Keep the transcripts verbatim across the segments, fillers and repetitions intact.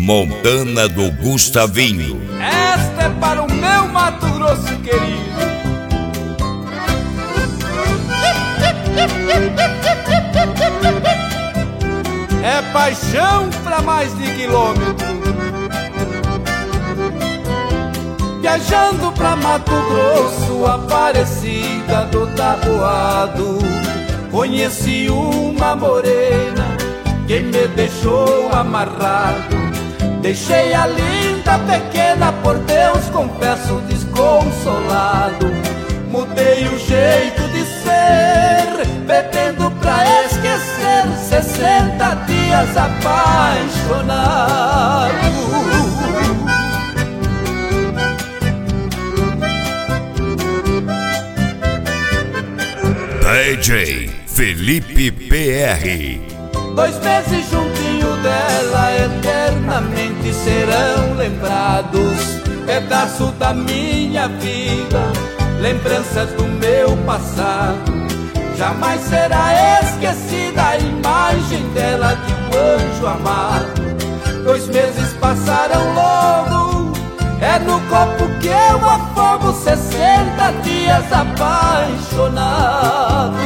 Montana do Gustavinho. Esta é para o meu Mato Grosso querido. É paixão pra mais de quilômetro. Viajando pra Mato Grosso, Aparecida do Taboado, conheci uma morena que me deixou amarrado. Deixei a linda pequena, por Deus confesso desconsolado. Mudei o jeito de ser, pretendo pra esquecer sessenta dias apaixonado. D J Felipe P R. Dois meses juntinho dela, eternamente serão lembrados. Pedaço da minha vida, lembranças do meu passado. Jamais será esquecida a imagem dela de um anjo amado. Dois meses passaram logo, é no copo que eu afogo sessenta dias apaixonado.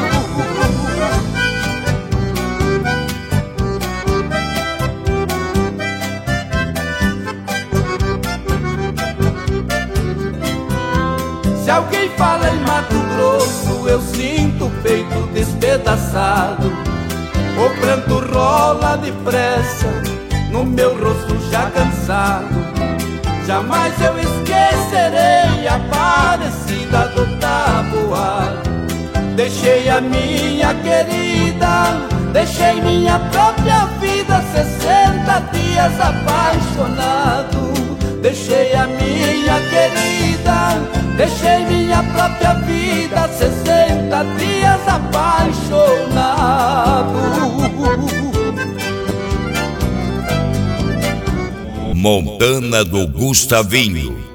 Se alguém fala em Mato Grosso, eu sinto o peito despedaçado. O pranto rola depressa no meu rosto já cansado. Jamais eu esquecerei a Aparecida do Taboado. Deixei a minha querida, deixei minha própria vida, sessenta dias apaixonado. Deixei a minha querida, deixei minha própria vida, sessenta dias apaixonado. Montana do Gustavinho.